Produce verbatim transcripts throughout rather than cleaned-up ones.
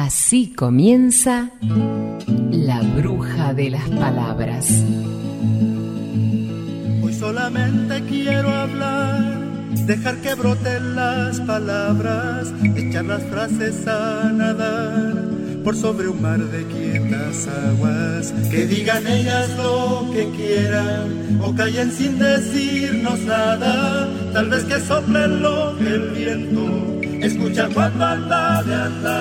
Así comienza La Bruja de las Palabras. Hoy solamente quiero hablar, dejar que broten las palabras, echar las frases a nadar por sobre un mar de quietas aguas. Que digan ellas lo que quieran o callen sin decirnos nada. Tal vez que soplen lo que el viento escucha cuando anda de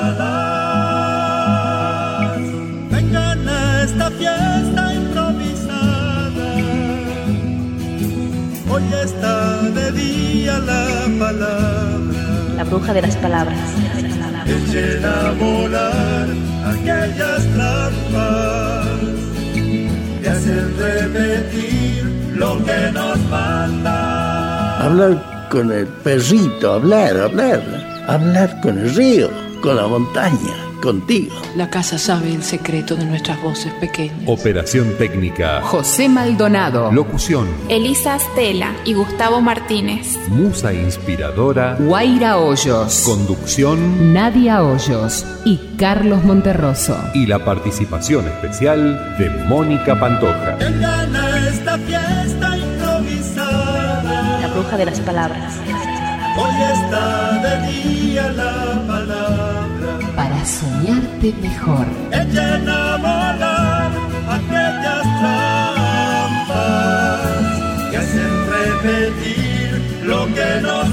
andadas. Vengan a esta fiesta improvisada, hoy está de día la palabra. La bruja de las palabras. Echen a volar aquellas trampas que hacen repetir lo que nos manda. Hablar con el perrito, hablar, hablar, hablar con el río, con la montaña, contigo. La casa sabe el secreto de nuestras voces pequeñas. Operación técnica: José Maldonado. Locución: Elisa Stella y Gustavo Martínez. Musa inspiradora: Guaira Hoyos. Conducción: Nadia Hoyos y Carlos Monterroso. Y la participación especial de Mónica Pantoja. Vengan a esta fiesta improvisada. La bruja de las palabras. Hoy está de día la palabra. Para soñarte mejor. Echen a volar aquellas trampas que hacen repetir lo que nos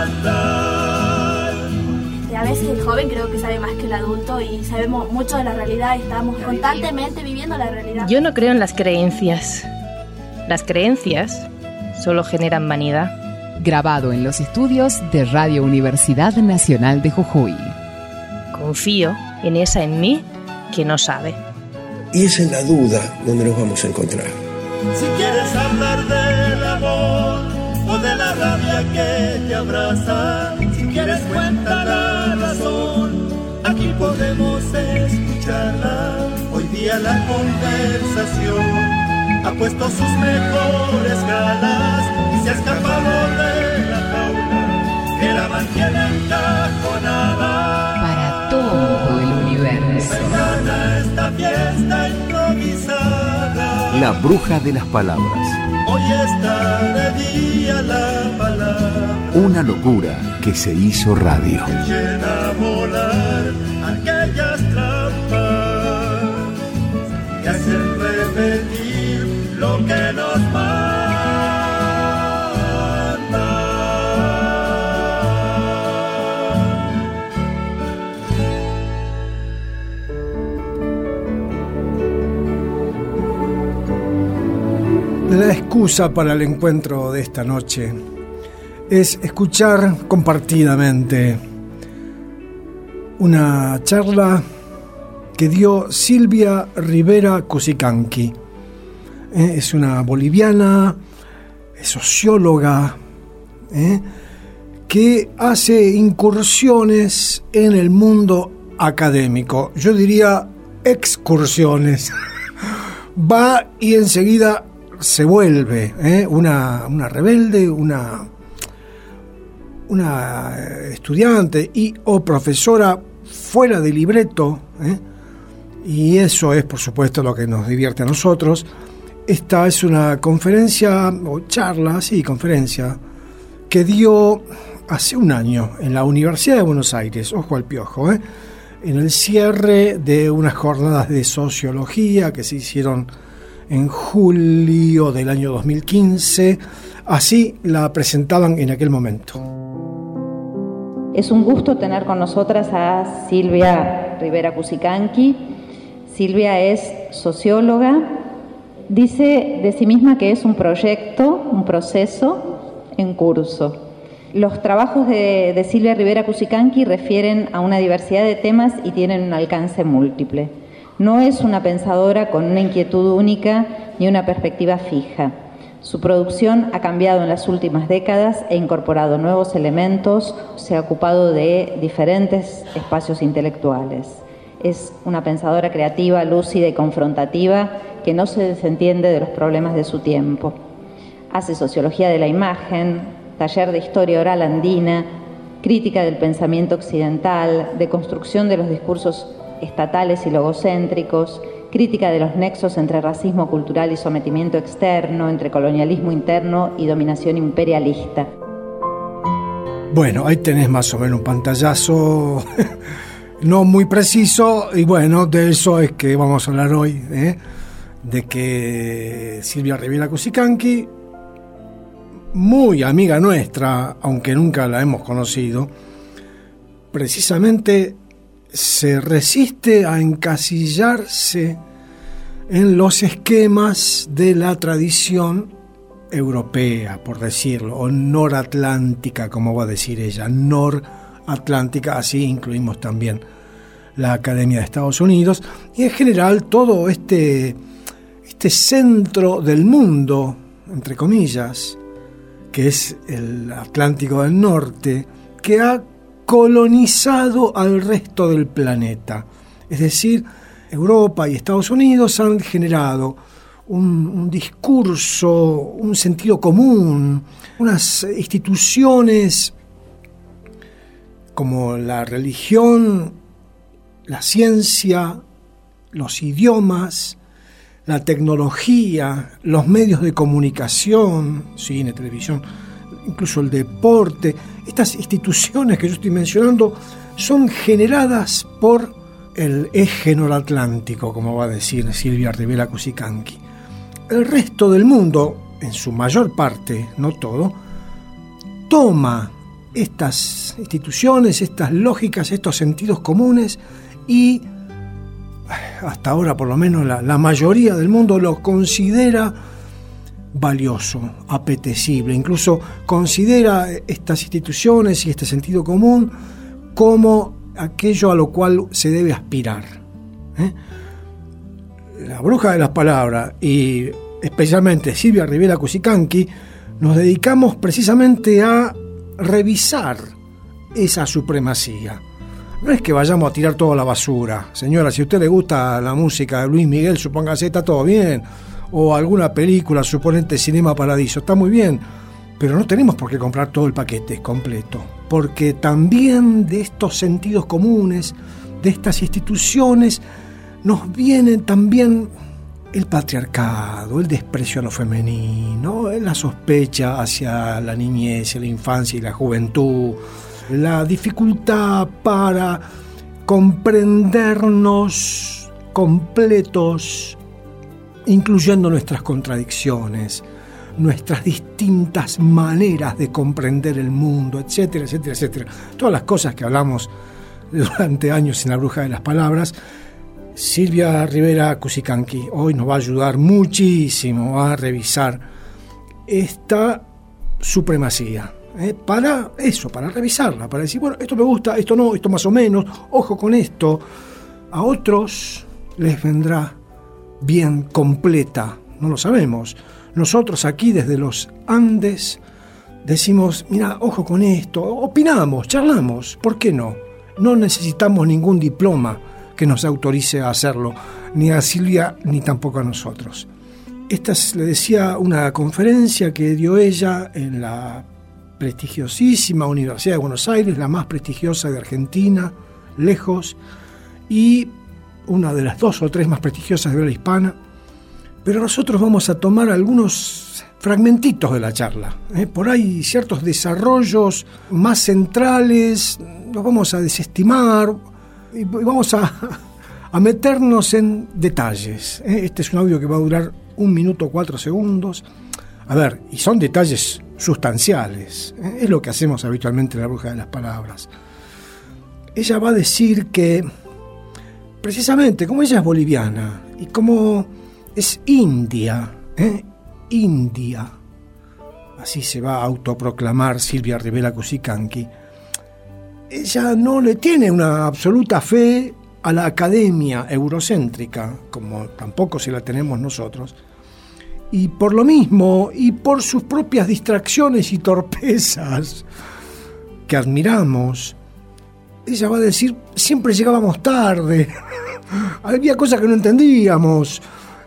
mandan. A veces el joven creo que sabe más que el adulto y sabemos mucho de la realidad y estamos constantemente viviendo la realidad. Yo no creo en las creencias. Las creencias solo generan vanidad. Grabado en los estudios de Radio Universidad Nacional de Jujuy. Confío en esa en mí que no sabe. Y es en la duda donde nos vamos a encontrar. Si quieres hablar del amor o de la rabia que te abraza, si quieres cuenta la razón, aquí podemos escucharla. Hoy día la conversación ha puesto sus mejores galas y se ha escapado de la jaula que la mantiene encajonada. Para todo el universo. Vengan a esta fiesta improvisada. La bruja de las palabras. Hoy está de día la palabra. Una locura que se hizo radio. Echen a volar aquellas trampas que hacen repetir lo que nos manda. La excusa para el encuentro de esta noche es escuchar compartidamente una charla que dio Silvia Rivera Cusicanqui. Es una boliviana, es socióloga, ¿eh? que hace incursiones en el mundo académico. Yo diría excursiones. Va y enseguida se vuelve ¿eh? una, una rebelde, una, una estudiante y o profesora fuera de libreto, ¿eh? y eso es por supuesto lo que nos divierte a nosotros. Esta es una conferencia o charla, sí, conferencia que dio hace un año en la Universidad de Buenos Aires, ojo al piojo, ¿eh? en el cierre de unas jornadas de sociología que se hicieron en julio del año dos mil quince, así la presentaban en aquel momento. Es un gusto tener con nosotras a Silvia Rivera Cusicanqui. Silvia es socióloga, dice de sí misma que es un proyecto, un proceso en curso. Los trabajos de, de Silvia Rivera Cusicanqui refieren a una diversidad de temas y tienen un alcance múltiple. No es una pensadora con una inquietud única ni una perspectiva fija. Su producción ha cambiado en las últimas décadas e incorporado nuevos elementos, se ha ocupado de diferentes espacios intelectuales. Es una pensadora creativa, lúcida y confrontativa que no se desentiende de los problemas de su tiempo. Hace sociología de la imagen, taller de historia oral andina, crítica del pensamiento occidental, de construcción de los discursos estatales y logocéntricos, crítica de los nexos entre racismo cultural y sometimiento externo, entre colonialismo interno y dominación imperialista. Bueno, ahí tenés más o menos un pantallazo no muy preciso, y bueno, de eso es que vamos a hablar hoy, ¿eh? De que Silvia Rivera Cusicanqui, muy amiga nuestra, aunque nunca la hemos conocido, precisamente se resiste a encasillarse en los esquemas de la tradición europea, por decirlo, o noratlántica, como va a decir ella, noratlántica, así incluimos también la Academia de Estados Unidos, y en general todo este, este centro del mundo, entre comillas, que es el Atlántico del Norte, que ha colonizado al resto del planeta. Es decir, Europa y Estados Unidos han generado un, un discurso, un sentido común, unas instituciones como la religión, la ciencia, los idiomas, la tecnología, los medios de comunicación, cine, televisión, incluso el deporte. Estas instituciones que yo estoy mencionando son generadas por el eje noratlántico, como va a decir Silvia Rivera Cusicanqui. El resto del mundo, en su mayor parte, no todo, toma estas instituciones, estas lógicas, estos sentidos comunes y hasta ahora por lo menos la, la mayoría del mundo lo considera valioso, apetecible, incluso considera estas instituciones y este sentido común como aquello a lo cual se debe aspirar. ¿Eh? La bruja de las palabras y especialmente Silvia Rivera Cusicanqui nos dedicamos precisamente a revisar esa supremacía. No es que vayamos a tirar toda la basura. Señora, si a usted le gusta la música de Luis Miguel, supóngase, está todo bien. O alguna película, suponente Cinema Paradiso, está muy bien. Pero no tenemos por qué comprar todo el paquete completo. Porque también de estos sentidos comunes, de estas instituciones, nos viene también el patriarcado, el desprecio a lo femenino, la sospecha hacia la niñez, la infancia y la juventud, la dificultad para comprendernos completos, incluyendo nuestras contradicciones, nuestras distintas maneras de comprender el mundo, etcétera, etcétera, etcétera. Todas las cosas que hablamos durante años en La Bruja de las Palabras. Silvia Rivera Cusicanqui hoy nos va a ayudar muchísimo a revisar esta supremacía. ¿Eh? Para eso, para revisarla, para decir, bueno, esto me gusta, esto no, esto más o menos, ojo con esto. A otros les vendrá bien completa, no lo sabemos. Nosotros aquí desde los Andes decimos, mira, ojo con esto, opinamos, charlamos, ¿por qué no? No necesitamos ningún diploma que nos autorice a hacerlo, ni a Silvia ni tampoco a nosotros. Esta es, le decía, una conferencia que dio ella en la prestigiosísima Universidad de Buenos Aires, la más prestigiosa de Argentina, lejos, y una de las dos o tres más prestigiosas de habla hispana. Pero nosotros vamos a tomar algunos fragmentitos de la charla, ¿eh? Por ahí ciertos desarrollos más centrales los vamos a desestimar y vamos a, a meternos en detalles, ¿eh? Este es un audio que va a durar un minuto cuatro segundos. A ver, y son detalles sustanciales, ¿eh? Es lo que hacemos habitualmente en La Bruja de las Palabras. Ella va a decir que, precisamente, como ella es boliviana y como es india, ¿eh? India, así se va a autoproclamar Silvia Rivera Cusicanqui, ella no le tiene una absoluta fe a la academia eurocéntrica, como tampoco se la tenemos nosotros, y por lo mismo, y por sus propias distracciones y torpezas que admiramos, ella va a decir, siempre llegábamos tarde, había cosas que no entendíamos,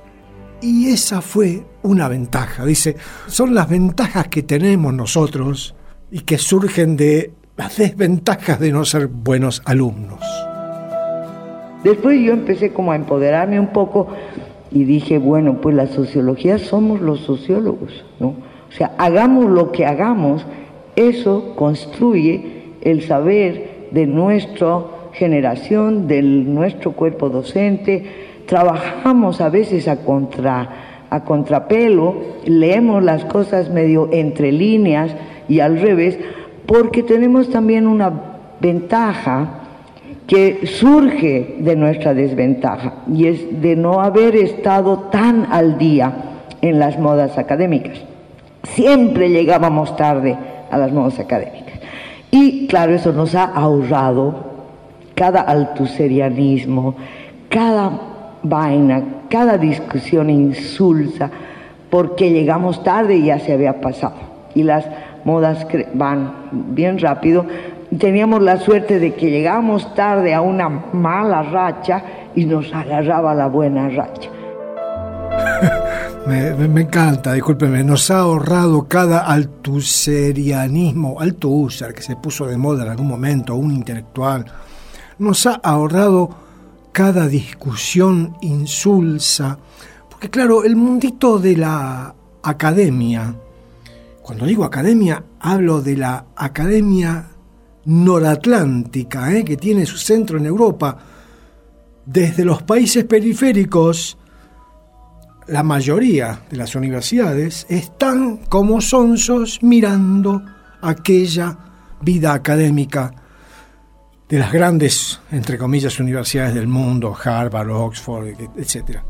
y esa fue una ventaja. Dice, son las ventajas que tenemos nosotros y que surgen de las desventajas de no ser buenos alumnos. Después yo empecé como a empoderarme un poco y dije, bueno, pues la sociología somos los sociólogos, ¿no? O sea, hagamos lo que hagamos, eso construye el saber de nuestra generación, de nuestro cuerpo docente. Trabajamos a veces a, contra, a contrapelo, leemos las cosas medio entre líneas y al revés, porque tenemos también una ventaja que surge de nuestra desventaja, y es de no haber estado tan al día en las modas académicas. Siempre llegábamos tarde a las modas académicas. Y claro, eso nos ha ahorrado cada altuserianismo, cada vaina, cada discusión insulsa, porque llegamos tarde y ya se había pasado. Y las modas van bien rápido. Teníamos la suerte de que llegábamos tarde a una mala racha y nos agarraba la buena racha. me, me, me encanta, discúlpeme, nos ha ahorrado cada altuserianismo, althusser, que se puso de moda en algún momento, un intelectual. Nos ha ahorrado cada discusión insulsa, porque claro, el mundito de la academia, cuando digo academia, hablo de la academia noratlántica, ¿eh? que tiene su centro en Europa. Desde los países periféricos, la mayoría de las universidades están como sonsos mirando aquella vida académica de las grandes, entre comillas, universidades del mundo, Harvard, Oxford, etcétera.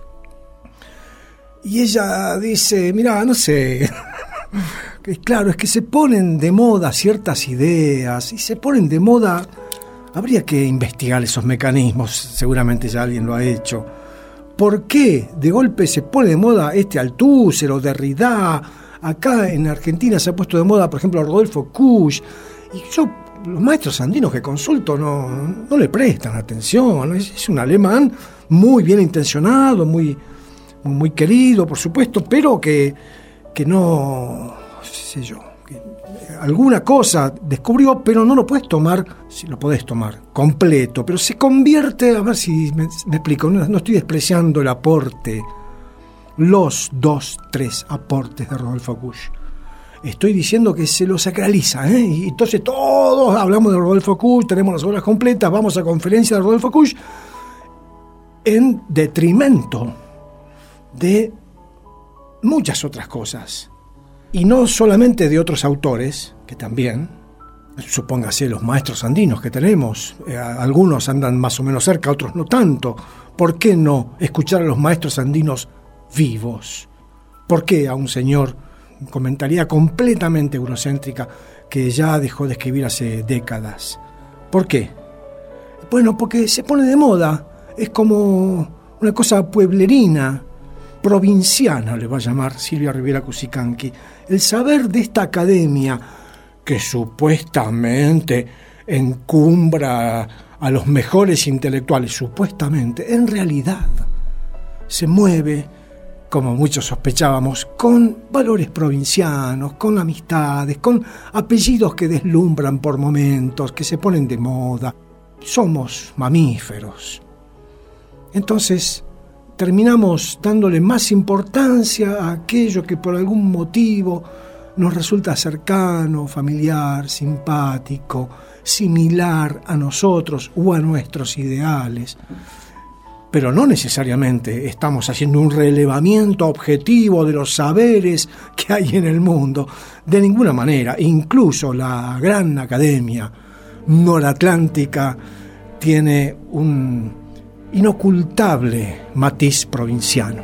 Y ella dice, mira, no sé, claro, es que se ponen de moda ciertas ideas y se ponen de moda, habría que investigar esos mecanismos, seguramente ya alguien lo ha hecho. ¿Por qué de golpe se pone de moda este Althusser o Derrida? Acá en Argentina se ha puesto de moda, por ejemplo, Rodolfo Kusch, y yo, los maestros andinos que consulto no, no le prestan atención. Es, es un alemán muy bien intencionado, muy, muy querido, por supuesto, pero que, que no, sé yo, que alguna cosa descubrió, pero no lo puedes tomar, si lo podés tomar completo, pero se convierte, a ver si me, me explico, no, no estoy despreciando el aporte, los dos, tres aportes de Rodolfo Kusch. Estoy diciendo que se lo sacraliza, ¿eh? Y entonces todos hablamos de Rodolfo Kusch, tenemos las obras completas, vamos a conferencia de Rodolfo Kusch, en detrimento de muchas otras cosas. Y no solamente de otros autores, que también, supóngase los maestros andinos que tenemos, eh, algunos andan más o menos cerca, otros no tanto. ¿Por qué no escuchar a los maestros andinos vivos? ¿Por qué a un señor, comentaría completamente eurocéntrica, que ya dejó de escribir hace décadas? ¿Por qué? Bueno, porque se pone de moda, es como una cosa pueblerina, provinciana, le va a llamar Silvia Rivera Cusicanqui. El saber de esta academia que supuestamente encumbra a los mejores intelectuales, supuestamente, en realidad se mueve, como muchos sospechábamos, con valores provincianos, con amistades, con apellidos que deslumbran por momentos, que se ponen de moda. Somos mamíferos. Entonces, terminamos dándole más importancia a aquello que por algún motivo nos resulta cercano, familiar, simpático, similar a nosotros o a nuestros ideales. Pero no necesariamente estamos haciendo un relevamiento objetivo de los saberes que hay en el mundo, de ninguna manera. Incluso la gran academia noratlántica tiene un inocultable matiz provinciano.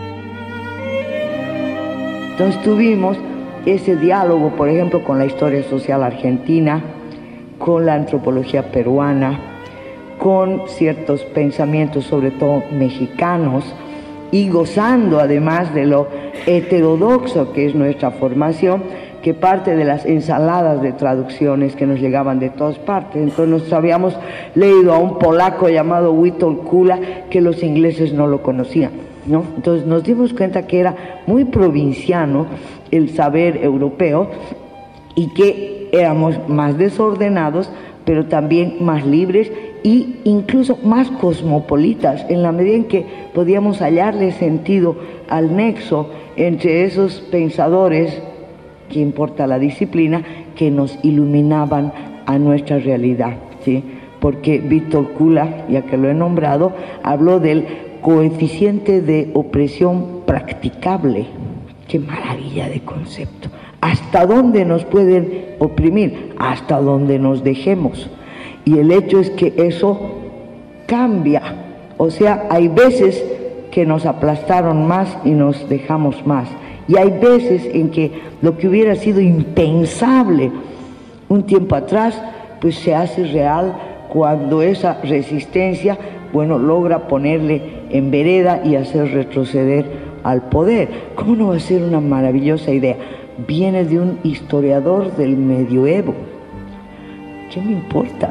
Entonces tuvimos ese diálogo, por ejemplo, con la historia social argentina, con la antropología peruana, con ciertos pensamientos, sobre todo mexicanos, y gozando además de lo heterodoxo que es nuestra formación, que parte de las ensaladas de traducciones que nos llegaban de todas partes. Entonces nos habíamos leído a un polaco llamado Witold Kula, que los ingleses no lo conocían, ¿no? Entonces nos dimos cuenta que era muy provinciano el saber europeo y que éramos más desordenados, pero también más libres y incluso más cosmopolitas, en la medida en que podíamos hallarle sentido al nexo entre esos pensadores, que importa la disciplina, que nos iluminaban a nuestra realidad, ¿sí? Porque Víctor Kula, ya que lo he nombrado, habló del coeficiente de opresión practicable. ¡Qué maravilla de concepto! ¿Hasta dónde nos pueden oprimir? Hasta donde nos dejemos. Y el hecho es que eso cambia. O sea, hay veces que nos aplastaron más y nos dejamos más. Y hay veces en que lo que hubiera sido impensable un tiempo atrás, pues se hace real cuando esa resistencia, bueno, logra ponerle en vereda y hacer retroceder al poder. ¿Cómo no va a ser una maravillosa idea? Viene de un historiador del medioevo. ¿Qué me importa?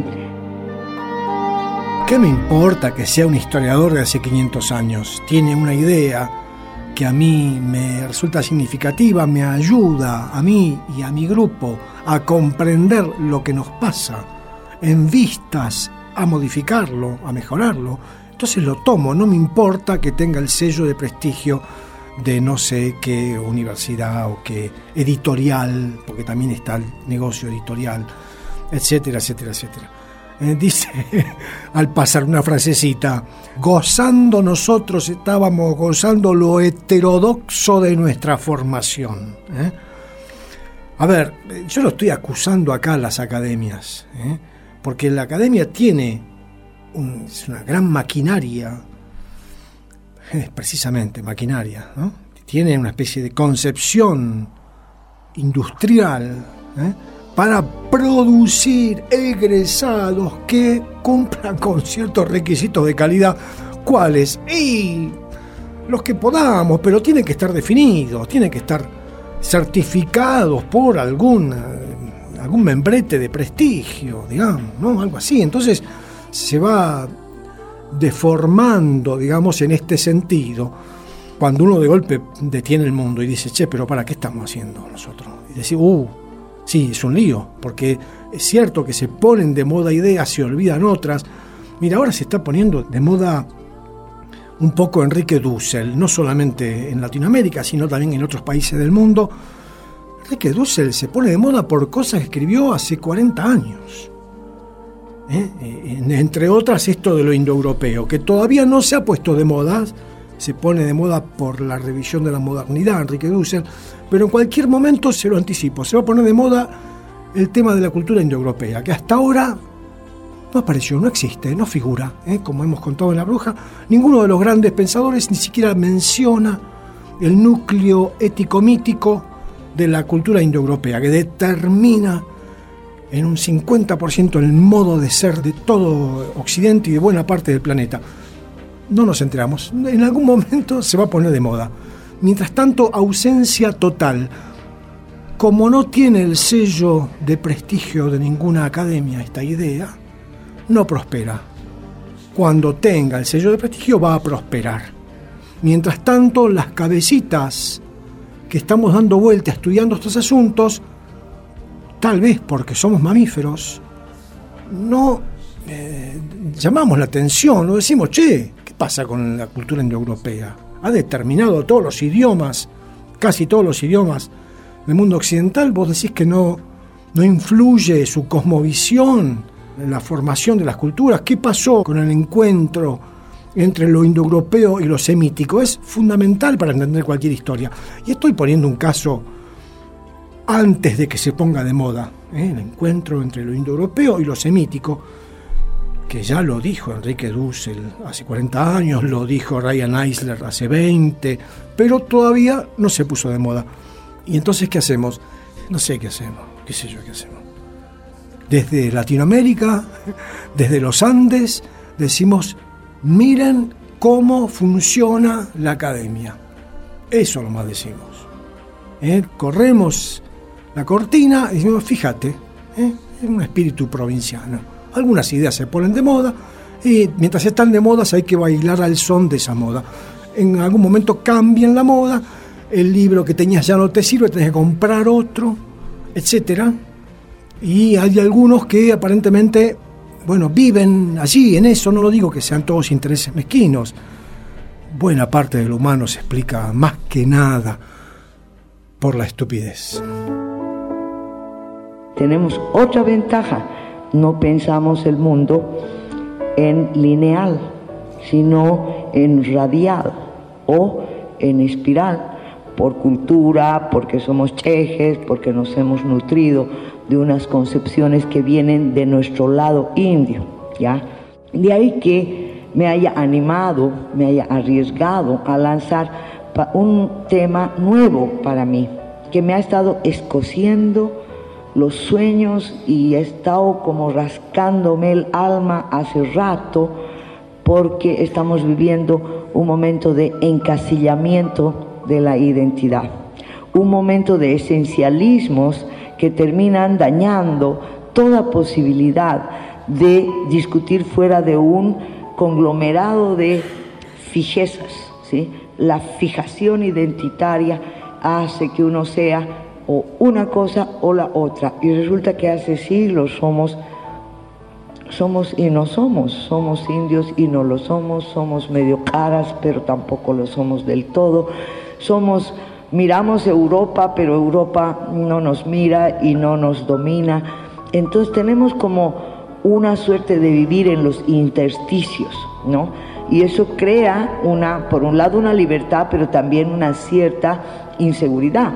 ¿Qué me importa que sea un historiador de hace quinientos años? Tiene una idea que a mí me resulta significativa, me ayuda a mí y a mi grupo a comprender lo que nos pasa, en vistas a modificarlo, a mejorarlo. Entonces lo tomo, no me importa que tenga el sello de prestigio de no sé qué universidad o qué editorial, porque también está el negocio editorial, etcétera, etcétera, etcétera. Eh, dice, al pasar una frasecita, gozando nosotros estábamos gozando lo heterodoxo de nuestra formación. ¿eh? A ver, yo no estoy acusando acá a las academias, ¿eh? porque la academia tiene un, es una gran maquinaria, es precisamente maquinaria, ¿no? Tiene una especie de concepción industrial, ¿eh? para producir egresados que cumplan con ciertos requisitos de calidad. ¿Cuáles? Y los que podamos, pero tienen que estar definidos, tienen que estar certificados por algún, algún membrete de prestigio, digamos, ¿no? Algo así. Entonces se va deformando, digamos, en este sentido, cuando uno de golpe detiene el mundo y dice, che, pero ¿para qué estamos haciendo nosotros? Y decir, uh, sí, es un lío, porque es cierto que se ponen de moda ideas, se olvidan otras. Mira, ahora se está poniendo de moda un poco Enrique Dussel, no solamente en Latinoamérica, sino también en otros países del mundo. Enrique Dussel se pone de moda por cosas que escribió hace cuarenta años. ¿Eh? Entre otras, esto de lo indoeuropeo, que todavía no se ha puesto de moda, se pone de moda por la revisión de la modernidad, Enrique Dussel, pero en cualquier momento, se lo anticipo, se va a poner de moda el tema de la cultura indoeuropea, que hasta ahora no apareció, no existe, no figura, ¿eh? Como hemos contado en La Bruja. Ninguno de los grandes pensadores ni siquiera menciona el núcleo ético-mítico de la cultura indoeuropea, que determina en un cincuenta por ciento el modo de ser de todo Occidente y de buena parte del planeta. No nos enteramos, en algún momento se va a poner de moda. Mientras tanto, ausencia total. Como no tiene el sello de prestigio de ninguna academia esta idea, no prospera. Cuando tenga el sello de prestigio va a prosperar. Mientras tanto, las cabecitas que estamos dando vuelta estudiando estos asuntos, tal vez porque somos mamíferos, no eh, llamamos la atención, no decimos, che, ¿qué pasa con la cultura indoeuropea? Ha determinado todos los idiomas, casi todos los idiomas del mundo occidental. Vos decís que no, no influye su cosmovisión en la formación de las culturas. ¿Qué pasó con el encuentro entre lo indoeuropeo y lo semítico? Es fundamental para entender cualquier historia. Y estoy poniendo un caso antes de que se ponga de moda, ¿eh? El encuentro entre lo indoeuropeo y lo semítico, que ya lo dijo Enrique Dussel hace cuarenta años, lo dijo Ryan Eisler hace veinte, pero todavía no se puso de moda. ¿Y entonces qué hacemos? No sé qué hacemos, qué sé yo qué hacemos. Desde Latinoamérica, desde los Andes, decimos, miren cómo funciona la academia. Eso nomás decimos. ¿Eh? Corremos la cortina y decimos, fíjate, ¿eh? es un espíritu provinciano. Algunas ideas se ponen de moda y mientras están de moda hay que bailar al son de esa moda. En algún momento cambian la moda, el libro que tenías ya no te sirve, tenés que comprar otro, etcétera. Y hay algunos que aparentemente bueno, viven allí, en eso. No lo digo que sean todos intereses mezquinos. Buena parte del humano se explica más que nada por la estupidez. Tenemos otra ventaja, no pensamos el mundo en lineal, sino en radial o en espiral, por cultura, porque somos chejes, porque nos hemos nutrido de unas concepciones que vienen de nuestro lado indio, ¿ya? De ahí que me haya animado, me haya arriesgado a lanzar un tema nuevo para mí, que me ha estado escociendo los sueños y he estado como rascándome el alma hace rato, porque estamos viviendo un momento de encasillamiento de la identidad, un momento de esencialismos que terminan dañando toda posibilidad de discutir fuera de un conglomerado de fijezas, ¿sí? La fijación identitaria hace que uno sea o una cosa o la otra, y resulta que hace siglos somos somos y no somos, somos indios y no lo somos, somos medio caras pero tampoco lo somos del todo, somos, miramos Europa pero Europa no nos mira y no nos domina. Entonces tenemos como una suerte de vivir en los intersticios, ¿no? Y eso crea una, por un lado una libertad, pero también una cierta inseguridad.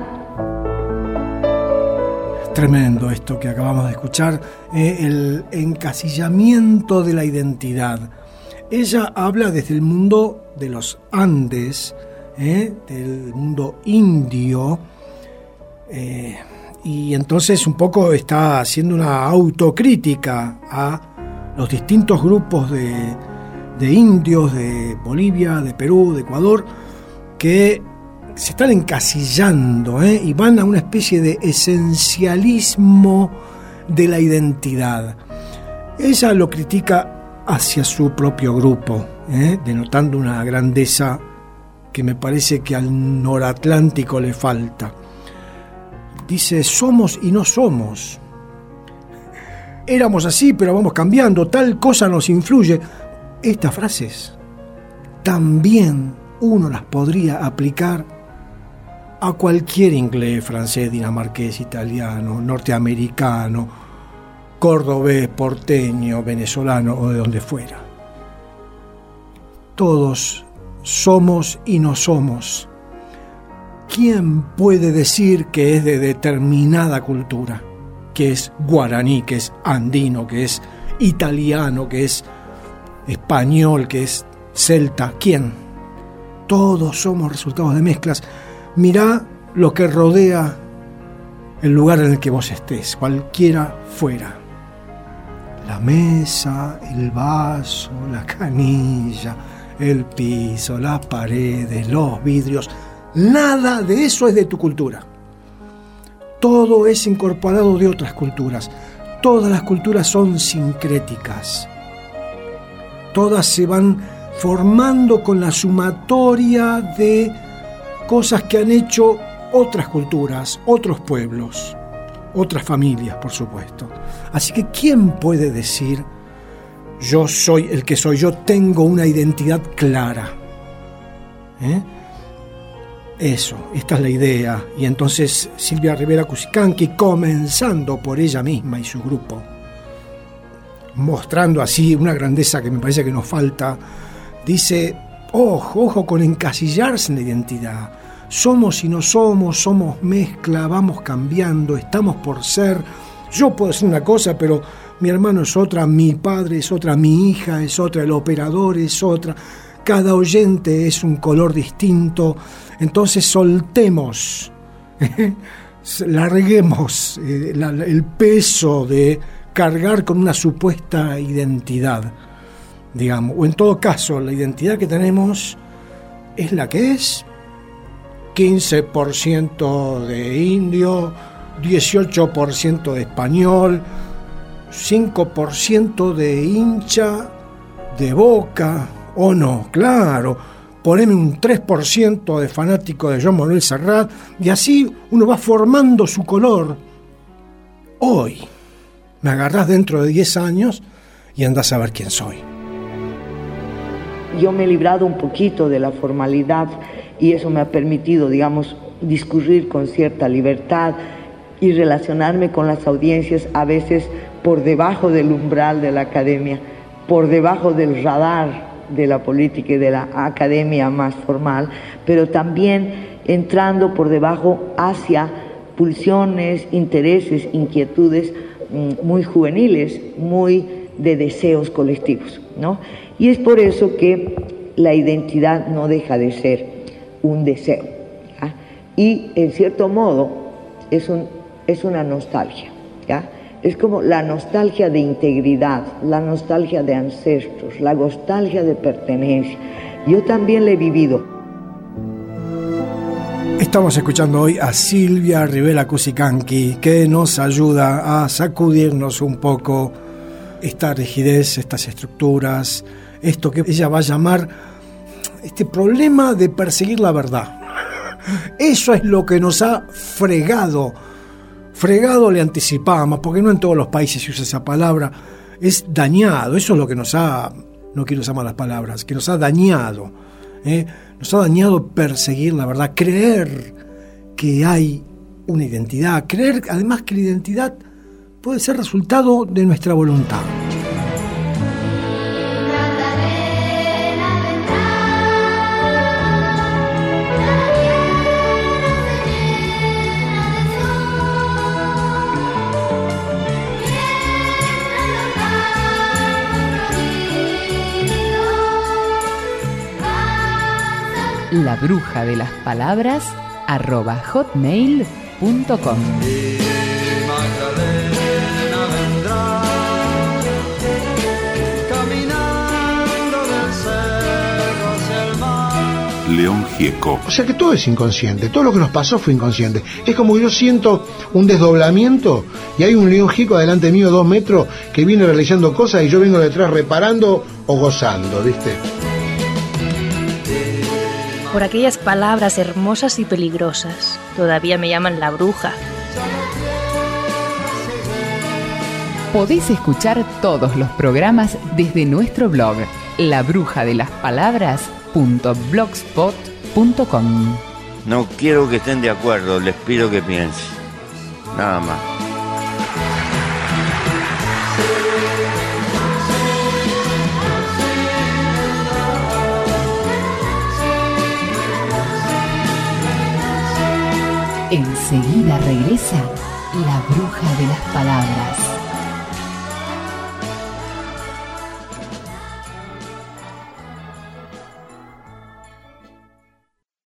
Tremendo esto que acabamos de escuchar, eh, el encasillamiento de la identidad. Ella habla desde el mundo de los Andes, eh, del mundo indio, eh, y entonces un poco está haciendo una autocrítica a los distintos grupos de, de indios de Bolivia, de Perú, de Ecuador, que se están encasillando, ¿eh? y van a una especie de esencialismo de la identidad. Ella lo critica hacia su propio grupo, ¿eh? denotando una grandeza que me parece que al noratlántico le falta. Dice, somos y no somos. Éramos así, pero vamos cambiando, tal cosa nos influye. Estas frases también uno las podría aplicar a cualquier inglés, francés, dinamarqués, italiano, norteamericano, cordobés, porteño, venezolano o de donde fuera. Todos somos y no somos. ¿Quién puede decir que es de determinada cultura? Que es guaraní, que es andino, que es italiano, que es español, que es celta. ¿Quién? Todos somos resultados de mezclas. Mirá lo que rodea el lugar en el que vos estés, cualquiera fuera. La mesa, el vaso, la canilla, el piso, las paredes, los vidrios. Nada de eso es de tu cultura. Todo es incorporado de otras culturas. Todas las culturas son sincréticas. Todas se van formando con la sumatoria de cosas que han hecho otras culturas, otros pueblos, otras familias, por supuesto. Así que, ¿quién puede decir, yo soy el que soy, yo tengo una identidad clara? ¿Eh? Eso, esta es la idea. Y entonces Silvia Rivera Cusicanqui, comenzando por ella misma y su grupo, mostrando así una grandeza que me parece que nos falta, dice, ojo, ojo con encasillarse en la identidad. Somos y no somos, somos mezcla, vamos cambiando, estamos por ser. Yo puedo ser una cosa, pero mi hermano es otra, mi padre es otra, mi hija es otra, el operador es otra. Cada oyente es un color distinto. Entonces soltemos, larguemos eh, la, el peso de cargar con una supuesta identidad, digamos. O en todo caso, la identidad que tenemos es la que es. quince por ciento de indio, dieciocho por ciento de español, cinco por ciento de hincha de Boca, o no, claro, poneme un tres por ciento de fanático de Joan Manuel Serrat, y así uno va formando su color. Hoy me agarrás dentro de diez años y andás a ver quién soy. Yo me he librado un poquito de la formalidad y eso me ha permitido, digamos, discurrir con cierta libertad y relacionarme con las audiencias a veces por debajo del umbral de la academia, por debajo del radar de la política y de la academia más formal, pero también entrando por debajo hacia pulsiones, intereses, inquietudes muy juveniles, muy de deseos colectivos, ¿no? Y es por eso que la identidad no deja de ser un deseo, ¿ya? Y en cierto modo es, un, es una nostalgia, ¿ya? Es como la nostalgia de integridad, la nostalgia de ancestros, la nostalgia de pertenencia. Yo también la he vivido. Estamos escuchando hoy a Silvia Rivera Cusicanqui, que nos ayuda a sacudirnos un poco esta rigidez, estas estructuras, esto que ella va a llamar este problema de perseguir la verdad. Eso es lo que nos ha fregado. Fregado le anticipamos, porque no en todos los países se usa esa palabra, es dañado. Eso es lo que nos ha, no quiero usar malas palabras, que nos ha dañado. ¿eh? Nos ha dañado perseguir la verdad, creer que hay una identidad, creer además que la identidad puede ser resultado de nuestra voluntad. La bruja de las palabras arroba hotmail punto com. León Gieco. O sea que todo es inconsciente, todo lo que nos pasó fue inconsciente. Es como que yo siento un desdoblamiento y hay un León Gieco adelante mío, dos metros, que viene realizando cosas y yo vengo detrás reparando o gozando, ¿viste? Por aquellas palabras hermosas y peligrosas, todavía me llaman la bruja. Podés escuchar todos los programas desde nuestro blog, la bruja de las palabras punto blogspot punto com. No quiero que estén de acuerdo, les pido que piensen. Nada más. Enseguida regresa la bruja de las palabras.